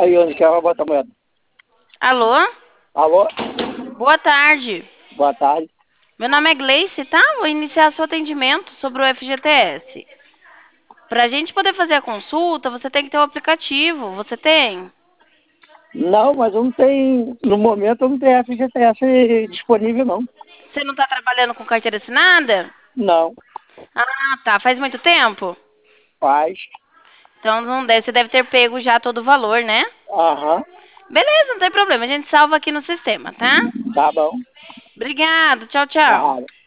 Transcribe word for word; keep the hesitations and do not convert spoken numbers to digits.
Aí, onde que ela bota a moeda? Alô? Alô? Boa tarde. Boa tarde. Meu nome é Gleice, tá? Vou iniciar seu atendimento sobre o F G T S. Para a gente poder fazer a consulta, você tem que ter o aplicativo. Você tem? Não, mas não tem, no momento não tem F G T S disponível, não. Você não está trabalhando com carteira assinada? Não, Ah, tá. Faz muito tempo? faz. Então não deve, você deve ter pego já todo o valor, né? Aham, Beleza, não tem problema. A gente salva aqui no sistema, tá? tá bom. Obrigado. Tchau, tchau. Tá.